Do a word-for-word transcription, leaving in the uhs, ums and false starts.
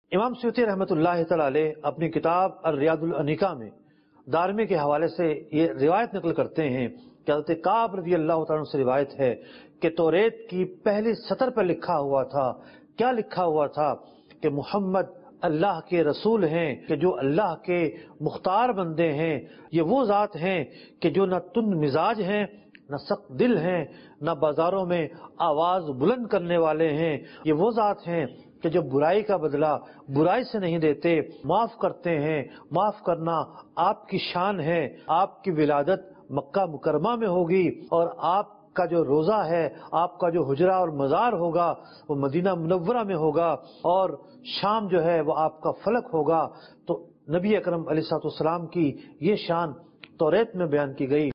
इमाम सयूती रहमतुल्लाह तआला अलैह अपनी किताब अर-रियादुल अनीका में दारमी के हवाले से ये रिवायत नकल करते हैं कि हज़रत काब रज़ियल्लाहु तआला अन्हु से रिवायत है कि तौरेत की पहली सतर पर लिखा हुआ था, क्या लिखा हुआ था कि मोहम्मद अल्लाह के रसूल हैं, कि जो अल्लाह के मुख्तार बंदे हैं। ये वो ज़ात हैं कि जो न तुंद मिजाज हैं, न सख्त दिल हैं, न बाजारों में आवाज बुलंद करने वाले हैं। ये वो ज़ात हैं कि जो बुराई का बदला बुराई से नहीं देते, माफ करते हैं। माफ करना आपकी शान है। आपकी विलादत मक्का मुकरमा में होगी और आपका जो रोजा है, आपका जो हुजरा और मजार होगा वो मदीना मुनव्वरा में होगा और शाम जो है वो आपका फलक होगा। तो नबी अकरम अलैहिस्सलातु वस्सलाम की ये शान तौरेत में बयान की गई।